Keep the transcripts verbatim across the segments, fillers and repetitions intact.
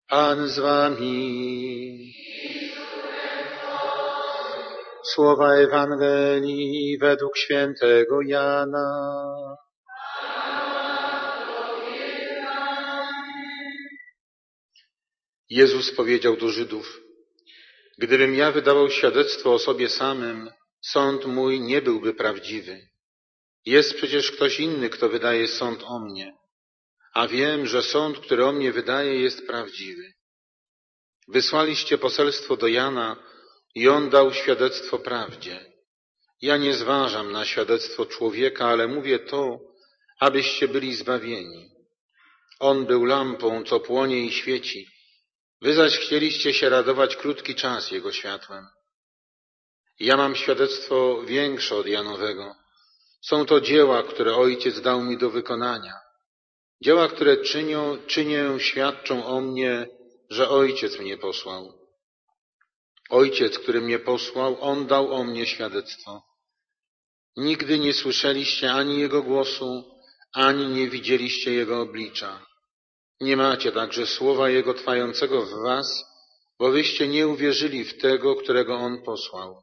Pan z wami. Słowa Ewangelii według świętego Jana. Jezus powiedział do Żydów: gdybym ja wydawał świadectwo o sobie samym, sąd mój nie byłby prawdziwy. Jest przecież ktoś inny, kto wydaje sąd o mnie, a wiem, że sąd, który o mnie wydaje, jest prawdziwy. Wysłaliście poselstwo do Jana i on dał świadectwo prawdzie. Ja nie zważam na świadectwo człowieka, ale mówię to, abyście byli zbawieni. On był lampą, co płonie i świeci. Wy zaś chcieliście się radować krótki czas jego światłem. Ja mam świadectwo większe od Janowego. Są to dzieła, które Ojciec dał mi do wykonania. Dzieła, które czynią, czynię, świadczą o mnie, że Ojciec mnie posłał. Ojciec, który mnie posłał, On dał o mnie świadectwo. Nigdy nie słyszeliście ani Jego głosu, ani nie widzieliście Jego oblicza. Nie macie także słowa Jego trwającego w was, bo wyście nie uwierzyli w tego, którego On posłał.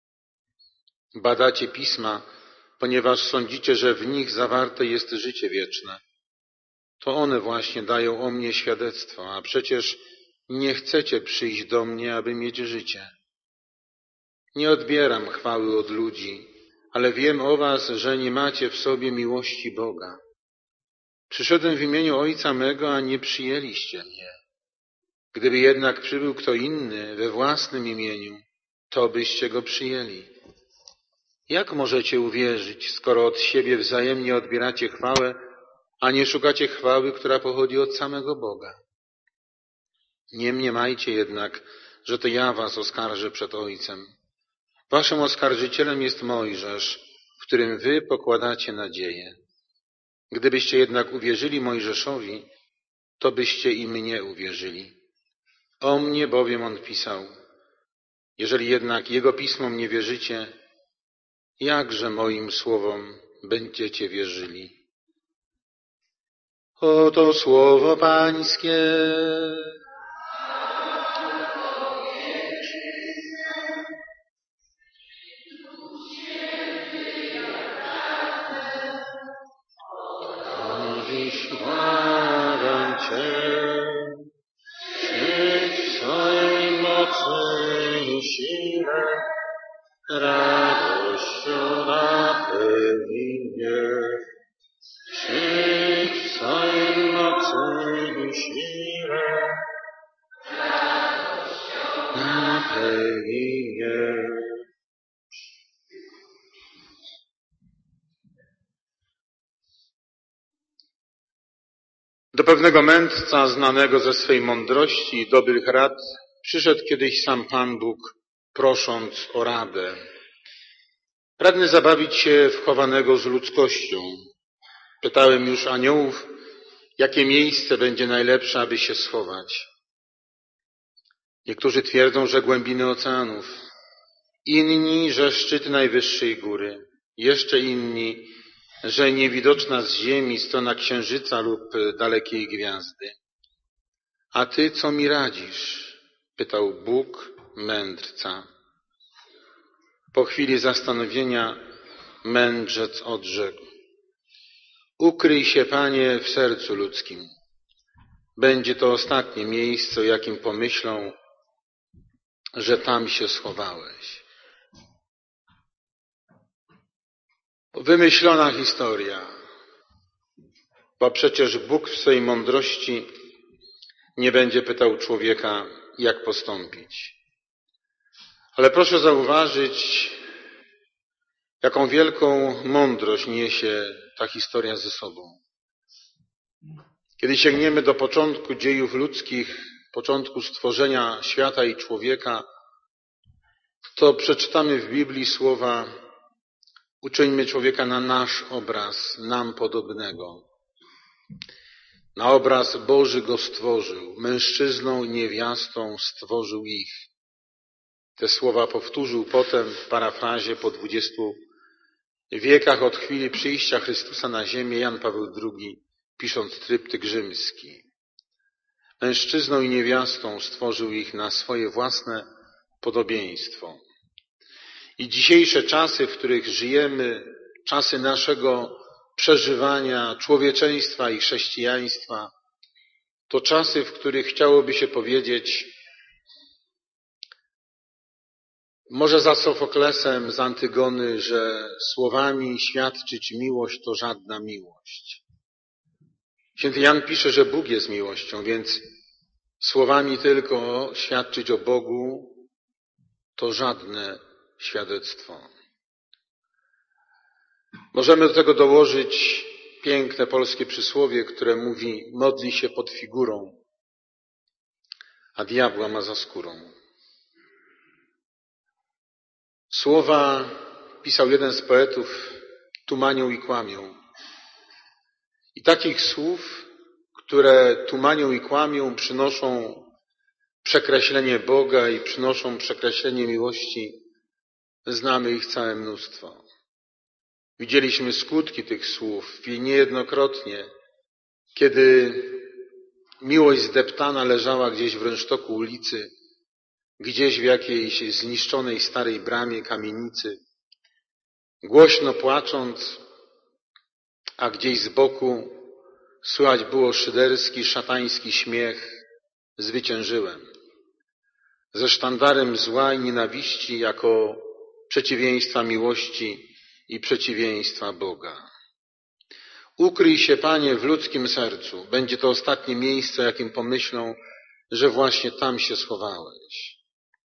Badacie Pisma, ponieważ sądzicie, że w nich zawarte jest życie wieczne. To one właśnie dają o mnie świadectwo, a przecież nie chcecie przyjść do mnie, aby mieć życie. Nie odbieram chwały od ludzi, ale wiem o was, że nie macie w sobie miłości Boga. Przyszedłem w imieniu Ojca mego, a nie przyjęliście mnie. Gdyby jednak przybył kto inny we własnym imieniu, to byście go przyjęli. Jak możecie uwierzyć, skoro od siebie wzajemnie odbieracie chwałę, a nie szukacie chwały, która pochodzi od samego Boga? Nie mniemajcie jednak, że to ja was oskarżę przed Ojcem. Waszym oskarżycielem jest Mojżesz, w którym wy pokładacie nadzieję. Gdybyście jednak uwierzyli Mojżeszowi, to byście i mnie uwierzyli. O mnie bowiem on pisał. Jeżeli jednak jego pismom nie wierzycie, jakże moim słowom będziecie wierzyli? Oto słowo Pańskie. Dziś błagam Cię, przyjdź w swojej mocy i sile, radością napełnij mnie. Przyjdź w swojej mocy i sile, radością napełnij mnie. Do pewnego mędrca znanego ze swej mądrości i dobrych rad przyszedł kiedyś sam Pan Bóg, prosząc o radę. Pragnę zabawić się w chowanego z ludzkością. Pytałem już aniołów, jakie miejsce będzie najlepsze, aby się schować. Niektórzy twierdzą, że głębiny oceanów, inni, że szczyt najwyższej góry, jeszcze inni, że niewidoczna z ziemi strona księżyca lub dalekiej gwiazdy. A ty co mi radzisz? Pytał Bóg mędrca. Po chwili zastanowienia mędrzec odrzekł: ukryj się, Panie, w sercu ludzkim. Będzie to ostatnie miejsce, o jakim pomyślą, że tam się schowałeś. Wymyślona historia, bo przecież Bóg w swej mądrości nie będzie pytał człowieka, jak postąpić. Ale proszę zauważyć, jaką wielką mądrość niesie ta historia ze sobą. Kiedy sięgniemy do początku dziejów ludzkich, początku stworzenia świata i człowieka, to przeczytamy w Biblii słowa: uczyńmy człowieka na nasz obraz, nam podobnego. Na obraz Boży go stworzył, mężczyzną i niewiastą stworzył ich. Te słowa powtórzył potem w parafrazie po dwudziestu wiekach od chwili przyjścia Chrystusa na ziemię Jan Paweł drugi, pisząc tryptyk rzymski. Mężczyzną i niewiastą stworzył ich na swoje własne podobieństwo. I dzisiejsze czasy, w których żyjemy, czasy naszego przeżywania człowieczeństwa i chrześcijaństwa, to czasy, w których chciałoby się powiedzieć, może za Sofoklesem z Antygony, że słowami świadczyć miłość to żadna miłość. Święty Jan pisze, że Bóg jest miłością, więc słowami tylko świadczyć o Bogu to żadne świadectwo. Możemy do tego dołożyć piękne polskie przysłowie, które mówi: modli się pod figurą, a diabła ma za skórą. Słowa, pisał jeden z poetów, tumanią i kłamią. I takich słów, które tumanią i kłamią, przynoszą przekreślenie Boga i przynoszą przekreślenie miłości, znamy ich całe mnóstwo. Widzieliśmy skutki tych słów i niejednokrotnie, kiedy miłość zdeptana leżała gdzieś w rynsztoku ulicy, gdzieś w jakiejś zniszczonej starej bramie kamienicy, głośno płacząc, a gdzieś z boku słychać było szyderski, szatański śmiech: zwyciężyłem. Ze sztandarem zła i nienawiści jako przeciwieństwa miłości i przeciwieństwa Boga. Ukryj się, Panie, w ludzkim sercu. Będzie to ostatnie miejsce, jakim pomyślą, że właśnie tam się schowałeś.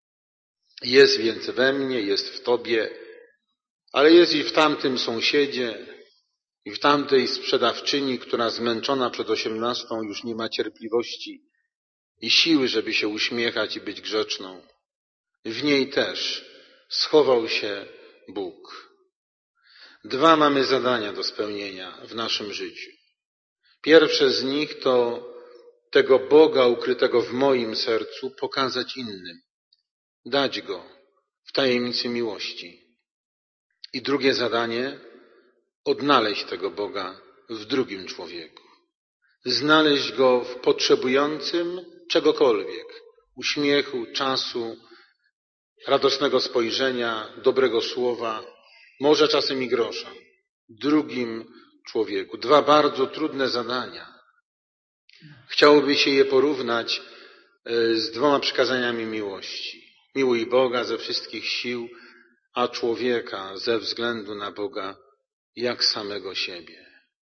Jest więc we mnie, jest w Tobie, ale jest i w tamtym sąsiedzie, i w tamtej sprzedawczyni, która zmęczona przed osiemnastą już nie ma cierpliwości i siły, żeby się uśmiechać i być grzeczną. W niej też schował się Bóg. Dwa mamy zadania do spełnienia w naszym życiu. Pierwsze z nich to tego Boga ukrytego w moim sercu pokazać innym, dać Go w tajemnicy miłości. I drugie zadanie, odnaleźć tego Boga w drugim człowieku. Znaleźć Go w potrzebującym czegokolwiek, uśmiechu, czasu, radosnego spojrzenia, dobrego słowa, może czasem i grosza, drugim człowieku. Dwa bardzo trudne zadania. Chciałoby się je porównać z dwoma przykazaniami miłości. Miłuj Boga ze wszystkich sił, a człowieka ze względu na Boga jak samego siebie.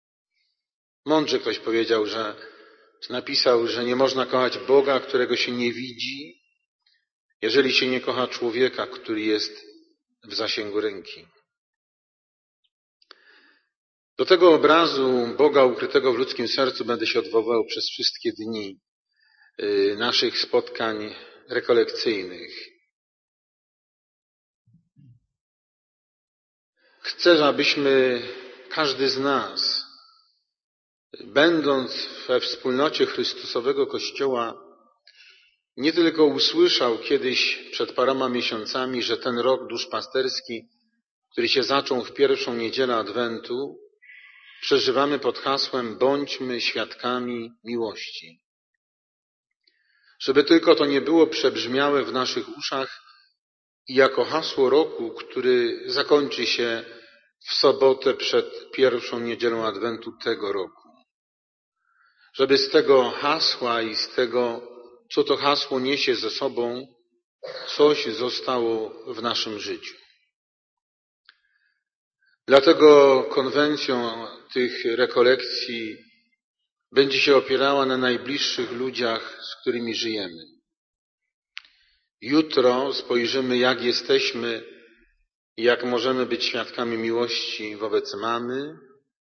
Mądrze ktoś powiedział, że napisał, że nie można kochać Boga, którego się nie widzi, jeżeli się nie kocha człowieka, który jest w zasięgu ręki. Do tego obrazu Boga ukrytego w ludzkim sercu będę się odwoływał przez wszystkie dni naszych spotkań rekolekcyjnych. Chcę, abyśmy, każdy z nas, będąc we wspólnocie Chrystusowego Kościoła, nie tylko usłyszał kiedyś przed paroma miesiącami, że ten rok duszpasterski, który się zaczął w pierwszą niedzielę Adwentu, przeżywamy pod hasłem bądźmy świadkami miłości. Żeby tylko to nie było przebrzmiałe w naszych uszach i jako hasło roku, który zakończy się w sobotę przed pierwszą niedzielą Adwentu tego roku. Żeby z tego hasła i z tego, co to hasło niesie ze sobą, coś zostało w naszym życiu. Dlatego konwencją tych rekolekcji będzie się opierała na najbliższych ludziach, z którymi żyjemy. Jutro spojrzymy, jak jesteśmy i jak możemy być świadkami miłości wobec mamy,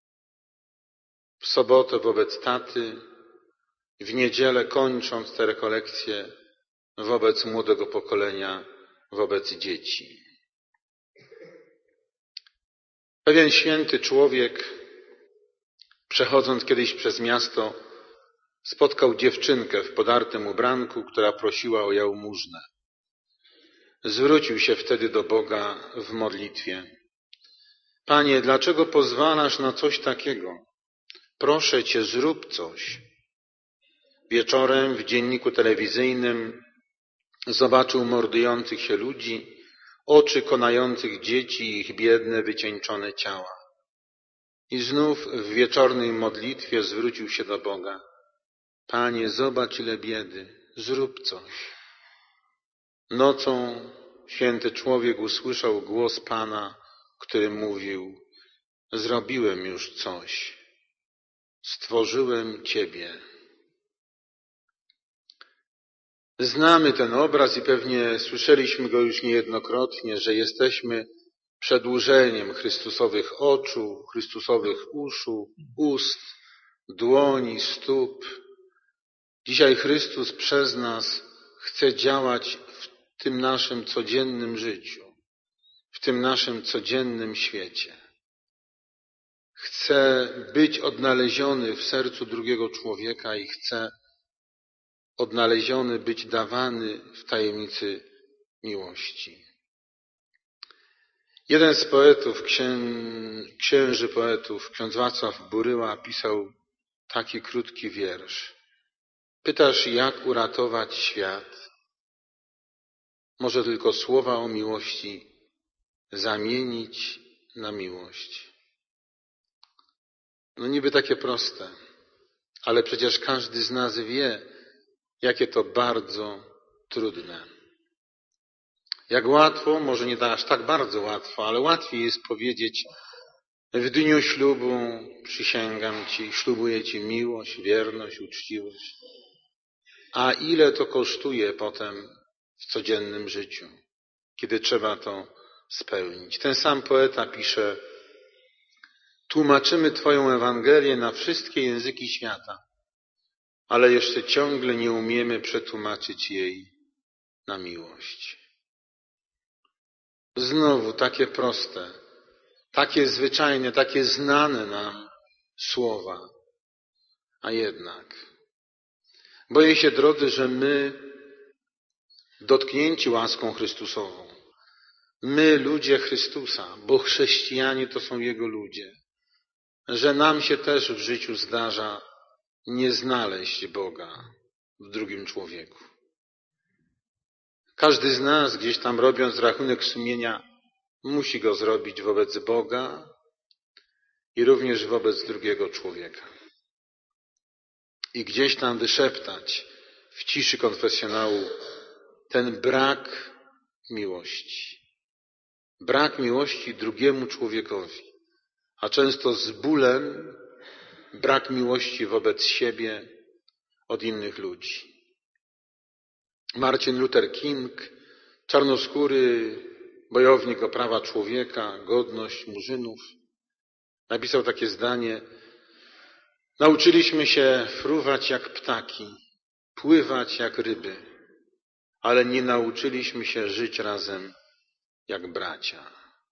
w sobotę wobec taty, w niedzielę, kończąc te rekolekcje, wobec młodego pokolenia, wobec dzieci. Pewien święty człowiek, przechodząc kiedyś przez miasto, spotkał dziewczynkę w podartym ubranku, która prosiła o jałmużnę. Zwrócił się wtedy do Boga w modlitwie. Panie, dlaczego pozwalasz na coś takiego? Proszę Cię, zrób coś. Wieczorem w dzienniku telewizyjnym zobaczył mordujących się ludzi, oczy konających dzieci i ich biedne, wycieńczone ciała. I znów w wieczornej modlitwie zwrócił się do Boga. Panie, zobacz ile biedy, zrób coś. Nocą święty człowiek usłyszał głos Pana, który mówił: zrobiłem już coś, stworzyłem Ciebie. Znamy ten obraz i pewnie słyszeliśmy go już niejednokrotnie, że jesteśmy przedłużeniem Chrystusowych oczu, Chrystusowych uszu, ust, dłoni, stóp. Dzisiaj Chrystus przez nas chce działać w tym naszym codziennym życiu, w tym naszym codziennym świecie. Chce być odnaleziony w sercu drugiego człowieka i chce odnaleziony być dawany w tajemnicy miłości. Jeden z poetów, księ... księży poetów, ksiądz Wacław Buryła, pisał taki krótki wiersz. Pytasz, jak uratować świat? Może tylko słowa o miłości zamienić na miłość. No niby takie proste, ale przecież każdy z nas wie, jakie to bardzo trudne. Jak łatwo, może nie aż tak bardzo łatwo, ale łatwiej jest powiedzieć: w dniu ślubu przysięgam Ci, ślubuję Ci miłość, wierność, uczciwość. A ile to kosztuje potem w codziennym życiu, kiedy trzeba to spełnić. Ten sam poeta pisze: tłumaczymy Twoją Ewangelię na wszystkie języki świata, ale jeszcze ciągle nie umiemy przetłumaczyć jej na miłość. Znowu takie proste, takie zwyczajne, takie znane nam słowa, a jednak boję się, drodzy, że my, dotknięci łaską Chrystusową, my, ludzie Chrystusa, bo chrześcijanie to są Jego ludzie, że nam się też w życiu zdarza nie znaleźć Boga w drugim człowieku. Każdy z nas, gdzieś tam robiąc rachunek sumienia, musi go zrobić wobec Boga i również wobec drugiego człowieka. I gdzieś tam wyszeptać w ciszy konfesjonału ten brak miłości. Brak miłości drugiemu człowiekowi, a często z bólem brak miłości wobec siebie od innych ludzi. Martin Luther King, czarnoskóry bojownik o prawa człowieka, godność murzynów, napisał takie zdanie: nauczyliśmy się fruwać jak ptaki, pływać jak ryby, ale nie nauczyliśmy się żyć razem jak bracia.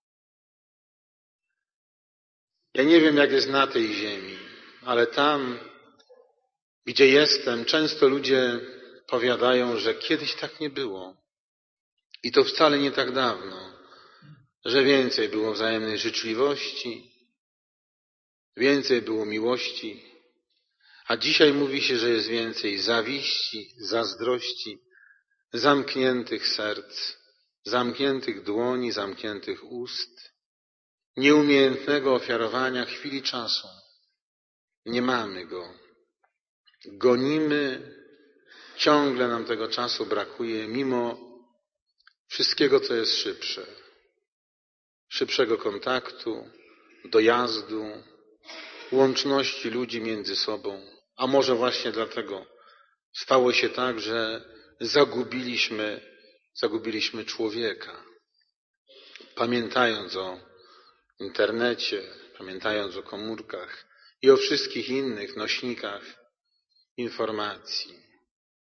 Ja nie wiem, jak jest na tej ziemi, ale tam, gdzie jestem, często ludzie powiadają, że kiedyś tak nie było. I to wcale nie tak dawno, że więcej było wzajemnej życzliwości, więcej było miłości, a dzisiaj mówi się, że jest więcej zawiści, zazdrości, zamkniętych serc, zamkniętych dłoni, zamkniętych ust, nieumiejętnego ofiarowania chwili czasu. Nie mamy go. Gonimy, ciągle nam tego czasu brakuje, mimo wszystkiego, co jest szybsze. Szybszego kontaktu, dojazdu, łączności ludzi między sobą. A może właśnie dlatego stało się tak, że zagubiliśmy, zagubiliśmy człowieka. Pamiętając o internecie, pamiętając o komórkach i o wszystkich innych nośnikach informacji.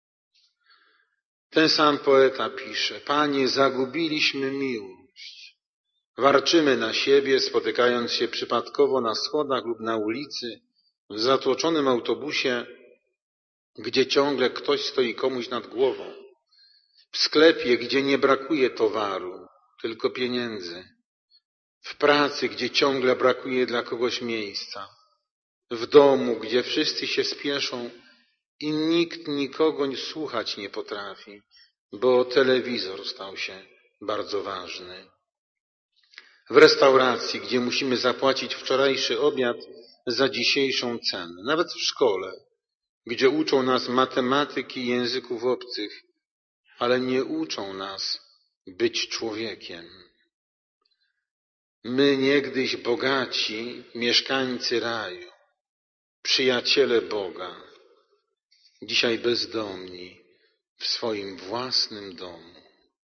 Ten sam poeta pisze: Panie, zagubiliśmy miłość. Warczymy na siebie, spotykając się przypadkowo na schodach lub na ulicy, w zatłoczonym autobusie, gdzie ciągle ktoś stoi komuś nad głową, w sklepie, gdzie nie brakuje towaru, tylko pieniędzy, w pracy, gdzie ciągle brakuje dla kogoś miejsca, w domu, gdzie wszyscy się spieszą i nikt nikogo słuchać nie potrafi, bo telewizor stał się bardzo ważny. W restauracji, gdzie musimy zapłacić wczorajszy obiad za dzisiejszą cenę, nawet w szkole, gdzie uczą nas matematyki i języków obcych, ale nie uczą nas być człowiekiem. My niegdyś bogaci, mieszkańcy raju, przyjaciele Boga, dzisiaj bezdomni w swoim własnym domu.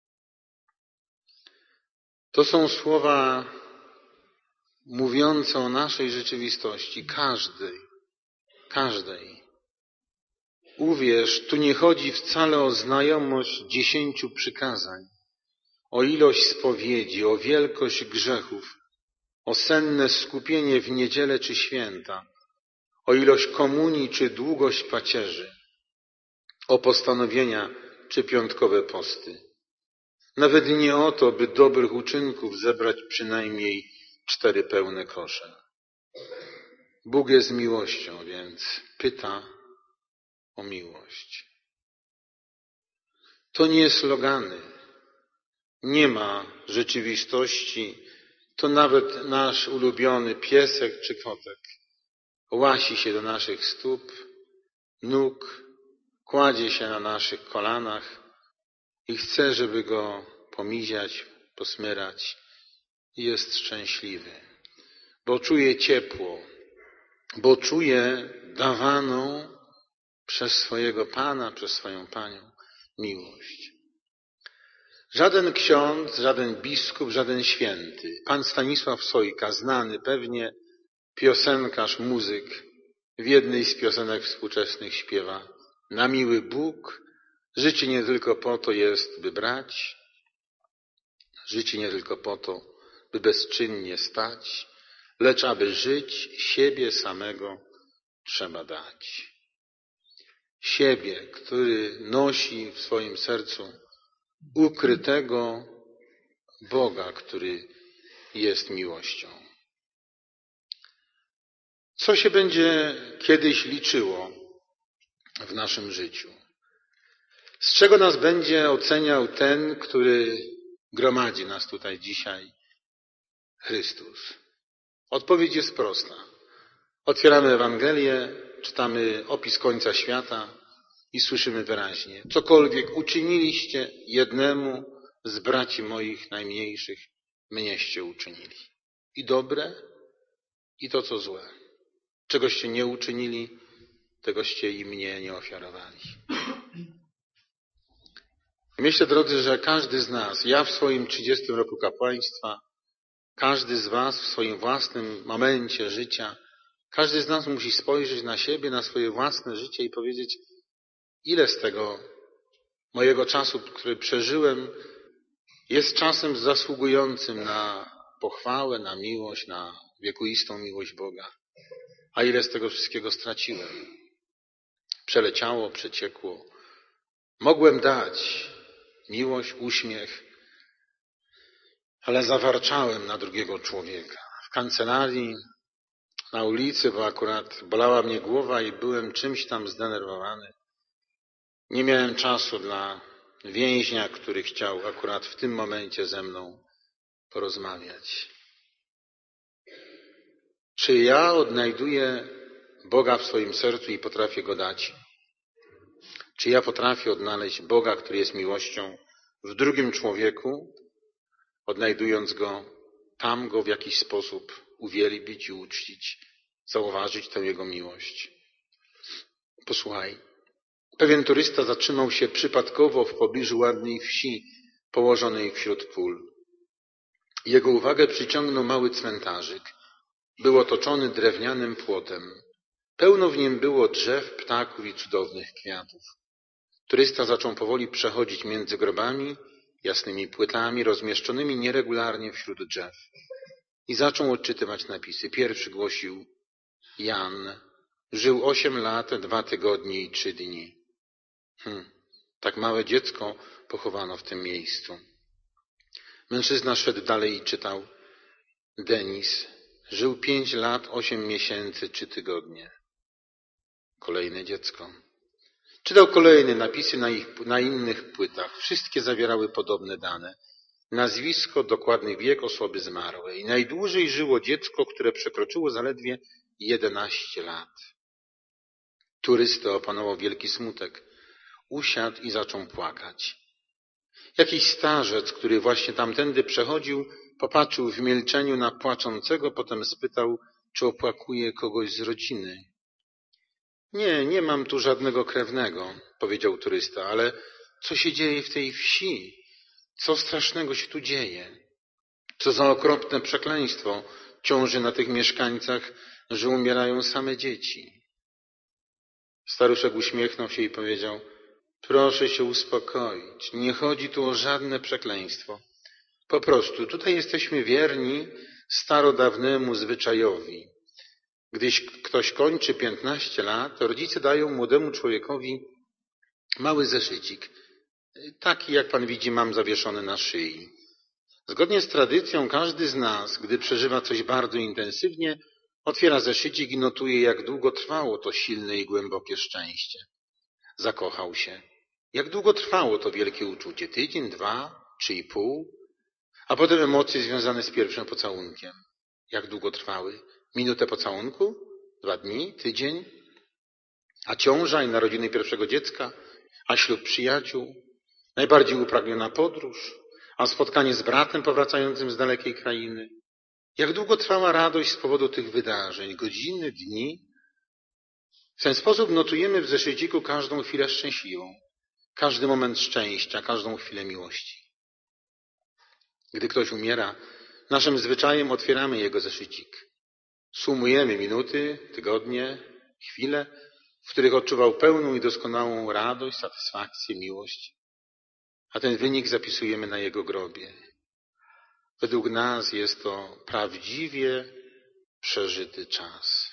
To są słowa mówiące o naszej rzeczywistości, każdej, każdej. Uwierz, tu nie chodzi wcale o znajomość dziesięciu przykazań, o ilość spowiedzi, o wielkość grzechów, o senne skupienie w niedzielę czy święta, o ilość komunii czy długość pacierzy, o postanowienia czy piątkowe posty. Nawet nie o to, by dobrych uczynków zebrać przynajmniej cztery pełne kosze. Bóg jest miłością, więc pyta o miłość. To nie slogany, nie ma rzeczywistości, to nawet nasz ulubiony piesek czy kotek łasi się do naszych stóp, nóg, kładzie się na naszych kolanach i chce, żeby go pomiziać, posmyrać i jest szczęśliwy, bo czuje ciepło, bo czuje dawaną przez swojego Pana, przez swoją Panią miłość. Żaden ksiądz, żaden biskup, żaden święty, pan Stanisław Sojka, znany pewnie piosenkarz, muzyk, w jednej z piosenek współczesnych śpiewa: na miły Bóg życie nie tylko po to jest, by brać, życie nie tylko po to, by bezczynnie stać, lecz aby żyć, siebie samego trzeba dać. Siebie, który nosi w swoim sercu ukrytego Boga, który jest miłością. Co się będzie kiedyś liczyło w naszym życiu? Z czego nas będzie oceniał ten, który gromadzi nas tutaj dzisiaj? Chrystus. Odpowiedź jest prosta. Otwieramy Ewangelię, czytamy opis końca świata i słyszymy wyraźnie: cokolwiek uczyniliście jednemu z braci moich najmniejszych, mnieście uczynili. I dobre, i to, co złe. Czegoście nie uczynili, tegoście i mnie nie ofiarowali. Myślę, drodzy, że każdy z nas, ja w swoim trzydziestym roku kapłaństwa, każdy z was w swoim własnym momencie życia, każdy z nas musi spojrzeć na siebie, na swoje własne życie i powiedzieć, ile z tego mojego czasu, który przeżyłem, jest czasem zasługującym na pochwałę, na miłość, na wiekuistą miłość Boga, a ile z tego wszystkiego straciłem. Przeleciało, przeciekło. Mogłem dać miłość, uśmiech, ale zawarczałem na drugiego człowieka. W kancelarii, na ulicy, bo akurat bolała mnie głowa i byłem czymś tam zdenerwowany. Nie miałem czasu dla więźnia, który chciał akurat w tym momencie ze mną porozmawiać. Czy ja odnajduję Boga w swoim sercu i potrafię Go dać? Czy ja potrafię odnaleźć Boga, który jest miłością, w drugim człowieku, odnajdując Go, tam Go w jakiś sposób uwielbić i uczcić, zauważyć tę Jego miłość? Posłuchaj. Pewien turysta zatrzymał się przypadkowo w pobliżu ładnej wsi położonej wśród pól. Jego uwagę przyciągnął mały cmentarzyk. Był otoczony drewnianym płotem. Pełno w nim było drzew, ptaków i cudownych kwiatów. Turysta zaczął powoli przechodzić między grobami, jasnymi płytami rozmieszczonymi nieregularnie wśród drzew. I zaczął odczytywać napisy. Pierwszy głosił: Jan żył osiem lat, dwa tygodnie i trzy dni. Hmm, tak małe dziecko pochowano w tym miejscu. Mężczyzna szedł dalej i czytał: Denis żył pięć lat, osiem miesięcy, trzy tygodnie. Kolejne dziecko. Czytał kolejne napisy na, ich, na innych płytach. Wszystkie zawierały podobne dane. Nazwisko, dokładny wiek osoby zmarłej. Najdłużej żyło dziecko, które przekroczyło zaledwie jedenaście lat. Turystę opanował wielki smutek. Usiadł i zaczął płakać. Jakiś starzec, który właśnie tamtędy przechodził, popatrzył w milczeniu na płaczącego, potem spytał, czy opłakuje kogoś z rodziny. Nie, nie mam tu żadnego krewnego, powiedział turysta, ale co się dzieje w tej wsi? Co strasznego się tu dzieje? Co za okropne przekleństwo ciąży na tych mieszkańcach, że umierają same dzieci? Staruszek uśmiechnął się i powiedział, proszę się uspokoić, nie chodzi tu o żadne przekleństwo. Po prostu tutaj jesteśmy wierni starodawnemu zwyczajowi. Gdy ktoś kończy piętnaście lat, rodzice dają młodemu człowiekowi mały zeszycik, taki jak pan widzi mam zawieszony na szyi. Zgodnie z tradycją każdy z nas, gdy przeżywa coś bardzo intensywnie, otwiera zeszycik i notuje, jak długo trwało to silne i głębokie szczęście. Zakochał się. Jak długo trwało to wielkie uczucie? Tydzień, dwa, trzy i pół? A potem emocje związane z pierwszym pocałunkiem. Jak długo trwały? Minutę pocałunku? Dwa dni? Tydzień? A ciąża i narodziny pierwszego dziecka? A ślub przyjaciół? Najbardziej upragniona podróż? A spotkanie z bratem powracającym z dalekiej krainy? Jak długo trwała radość z powodu tych wydarzeń? Godziny, dni? W ten sposób notujemy w zeszyciku każdą chwilę szczęśliwą, każdy moment szczęścia, każdą chwilę miłości. Gdy ktoś umiera, naszym zwyczajem otwieramy jego zeszycik. Sumujemy minuty, tygodnie, chwile, w których odczuwał pełną i doskonałą radość, satysfakcję, miłość, a ten wynik zapisujemy na jego grobie. Według nas jest to prawdziwie przeżyty czas.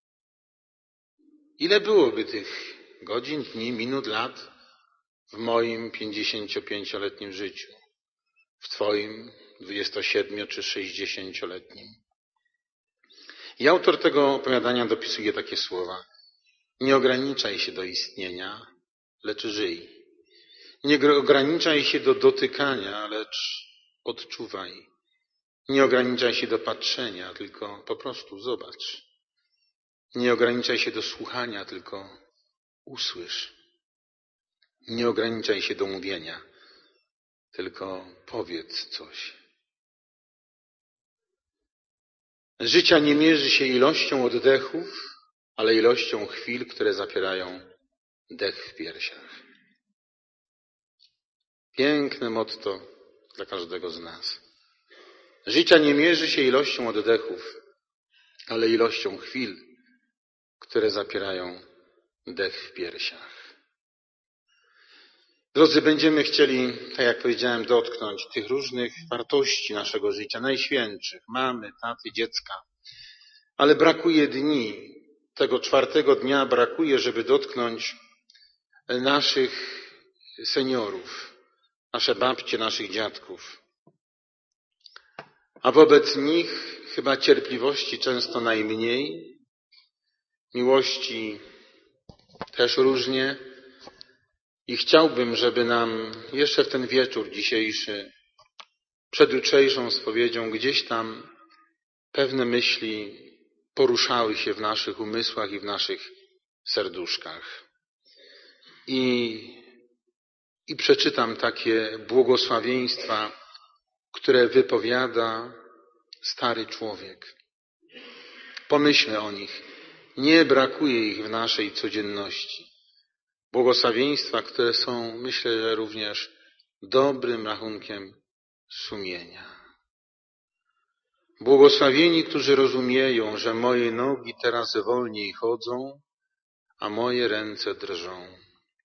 Ile byłoby tych godzin, dni, minut, lat w moim pięćdziesięciopięcioletnim życiu, w twoim dwudziestosiedmiu czy sześćdziesięcioletnim? I autor tego opowiadania dopisuje takie słowa. Nie ograniczaj się do istnienia, lecz żyj. Nie ograniczaj się do dotykania, lecz odczuwaj. Nie ograniczaj się do patrzenia, tylko po prostu zobacz. Nie ograniczaj się do słuchania, tylko usłysz. Nie ograniczaj się do mówienia, tylko powiedz coś. Życia nie mierzy się ilością oddechów, ale ilością chwil, które zapierają dech w piersiach. Piękne motto dla każdego z nas. Życia nie mierzy się ilością oddechów, ale ilością chwil, które zapierają dech w piersiach. Drodzy, będziemy chcieli, tak jak powiedziałem, dotknąć tych różnych wartości naszego życia, najświętszych, mamy, taty, dziecka. Ale brakuje dni, tego czwartego dnia brakuje, żeby dotknąć naszych seniorów, nasze babcie, naszych dziadków. A wobec nich chyba cierpliwości często najmniej, miłości też różnie. I chciałbym, żeby nam jeszcze w ten wieczór dzisiejszy, przed jutrzejszą spowiedzią, gdzieś tam pewne myśli poruszały się w naszych umysłach i w naszych serduszkach. I, i przeczytam takie błogosławieństwa, które wypowiada stary człowiek. Pomyślmy o nich. Nie brakuje ich w naszej codzienności. Błogosławieństwa, które są, myślę, że również dobrym rachunkiem sumienia. Błogosławieni, którzy rozumieją, że moje nogi teraz wolniej chodzą, a moje ręce drżą.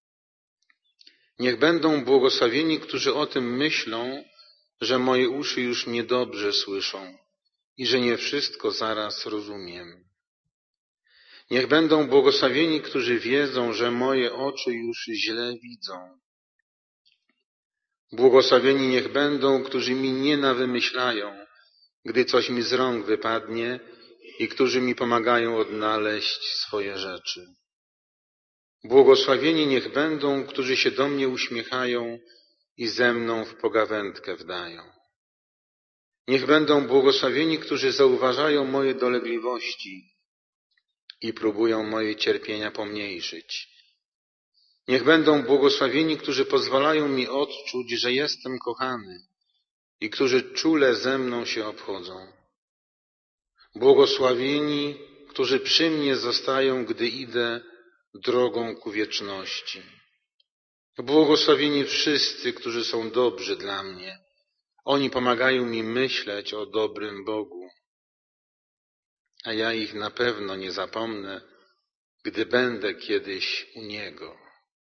Niech będą błogosławieni, którzy o tym myślą, że moje uszy już niedobrze słyszą i że nie wszystko zaraz rozumiem. Niech będą błogosławieni, którzy wiedzą, że moje oczy już źle widzą. Błogosławieni niech będą, którzy mi nie nawymyślają, gdy coś mi z rąk wypadnie i którzy mi pomagają odnaleźć swoje rzeczy. Błogosławieni niech będą, którzy się do mnie uśmiechają i ze mną w pogawędkę wdają. Niech będą błogosławieni, którzy zauważają moje dolegliwości i próbują moje cierpienia pomniejszyć. Niech będą błogosławieni, którzy pozwalają mi odczuć, że jestem kochany i którzy czule ze mną się obchodzą. Błogosławieni, którzy przy mnie zostają, gdy idę drogą ku wieczności. Błogosławieni wszyscy, którzy są dobrzy dla mnie. Oni pomagają mi myśleć o dobrym Bogu, a ja ich na pewno nie zapomnę, gdy będę kiedyś u Niego.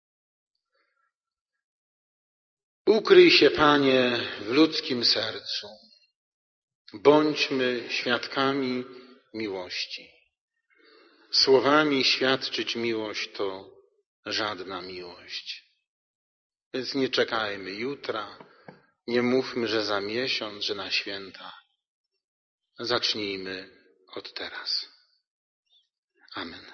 Ukryj się, Panie, w ludzkim sercu. Bądźmy świadkami miłości. Słowami świadczyć miłość to żadna miłość. Więc nie czekajmy jutra, nie mówmy, że za miesiąc, że na święta. Zacznijmy od teraz. Amen.